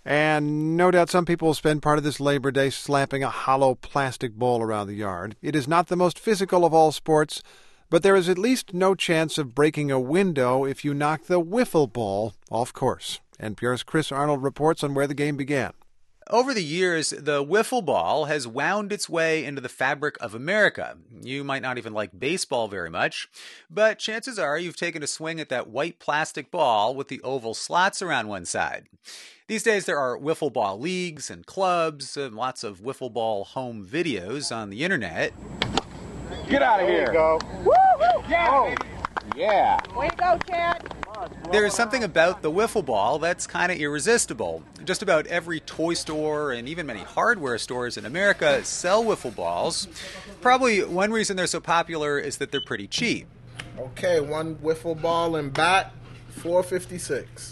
And no doubt some people will spend part of this Labor Day slapping a hollow plastic ball around the yard. It is not the most physical of all sports, but there is at least no chance of breaking a window if you knock the wiffle ball off course. NPR's Chris Arnold reports on where the game began. Over the years, the wiffle ball has wound its way into the fabric of America. You might not even like baseball very much, but chances are you've taken a swing at that white plastic ball with the oval slots around one side. These days there are wiffle ball leagues and clubs, and lots of wiffle ball home videos on the internet. Get out of here. There you go. Woo-hoo! Yeah, Oh, baby. yeah. Way to go, Chad. There's something about the wiffle ball that's kind of irresistible. Just about every toy store and even many hardware stores in America sell wiffle balls. Probably one reason they're so popular is that they're pretty cheap. Okay, one wiffle ball and bat, $4.56.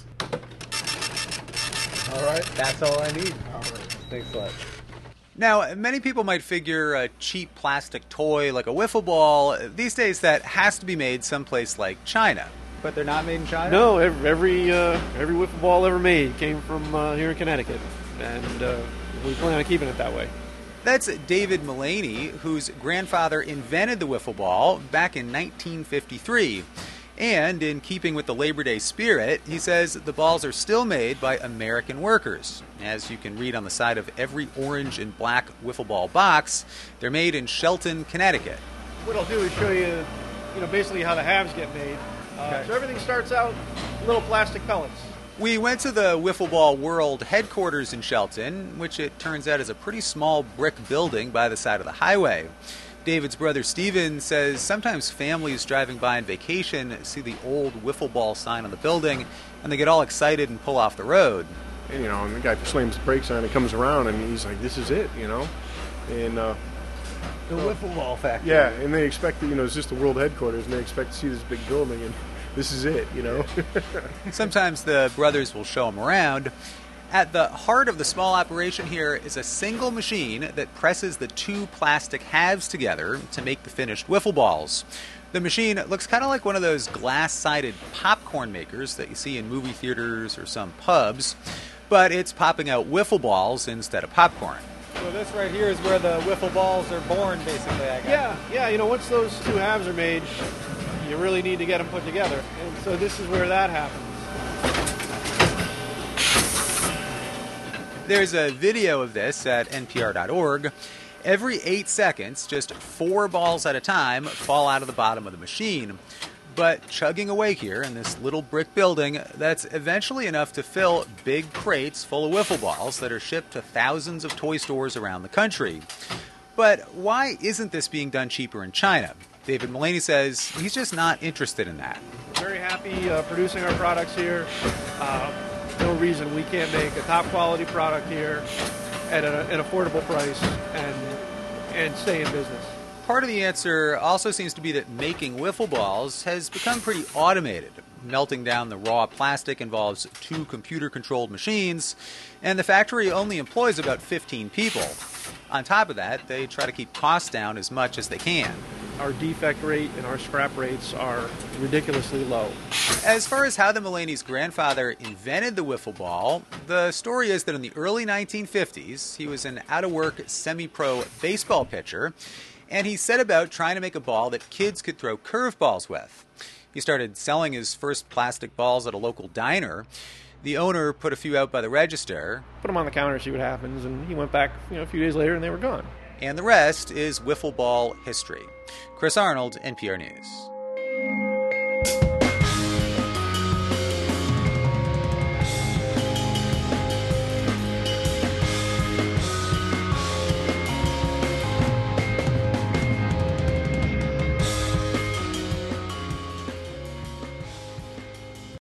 All right. That's all I need. All right. Thanks a lot. Now, many people might figure a cheap plastic toy like a wiffle ball, these days that has to be made someplace like China. But they're not made in China? No, every wiffle ball ever made came from here in Connecticut, and we plan on keeping it that way. That's David Mullaney, whose grandfather invented the wiffle ball back in 1953. And in keeping with the Labor Day spirit, he says the balls are still made by American workers. As you can read on the side of every orange and black wiffle ball box, they're made in Shelton, Connecticut. What I'll do is show you, basically how the halves get made. Okay. So everything starts out little plastic pellets. We went to the Wiffle Ball World headquarters in Shelton, which it turns out is a pretty small brick building by the side of the highway. David's brother Steven says sometimes families driving by on vacation see the old wiffle ball sign on the building and they get all excited and pull off the road. And, and the guy slams the brakes on and comes around and he's like, this is it, And The wiffle ball factory. yeah, and they expect that, it's just the world headquarters and they expect to see this big building and this is it, Sometimes the brothers will show him around. At the heart of the small operation here is a single machine that presses the two plastic halves together to make the finished wiffle balls. The machine looks kind of like one of those glass-sided popcorn makers that you see in movie theaters or some pubs, but it's popping out wiffle balls instead of popcorn. So this right here is where the wiffle balls are born, basically, I guess. Yeah. Once those two halves are made, you really need to get them put together. And so this is where that happens. There's a video of this at npr.org. Every 8 seconds, just 4 balls at a time fall out of the bottom of the machine. But chugging away here in this little brick building, that's eventually enough to fill big crates full of wiffle balls that are shipped to thousands of toy stores around the country. But why isn't this being done cheaper in China? David Mullaney says he's just not interested in that. We're very happy producing our products here. No reason we can't make a top quality product here at an affordable price and stay in business. Part of the answer also seems to be that making wiffle balls has become pretty automated. Melting down the raw plastic involves 2 computer-controlled machines, and the factory only employs about 15 people. On top of that, they try to keep costs down as much as they can. Our defect rate and our scrap rates are ridiculously low. As far as how the Mullaney's grandfather invented the wiffle ball, the story is that in the early 1950s, he was an out-of-work semi-pro baseball pitcher, and he set about trying to make a ball that kids could throw curveballs with. He started selling his first plastic balls at a local diner. The owner put a few out by the register. Put them on the counter, see what happens, and he went back a few days later and they were gone. And the rest is wiffle ball history. Chris Arnold, NPR News.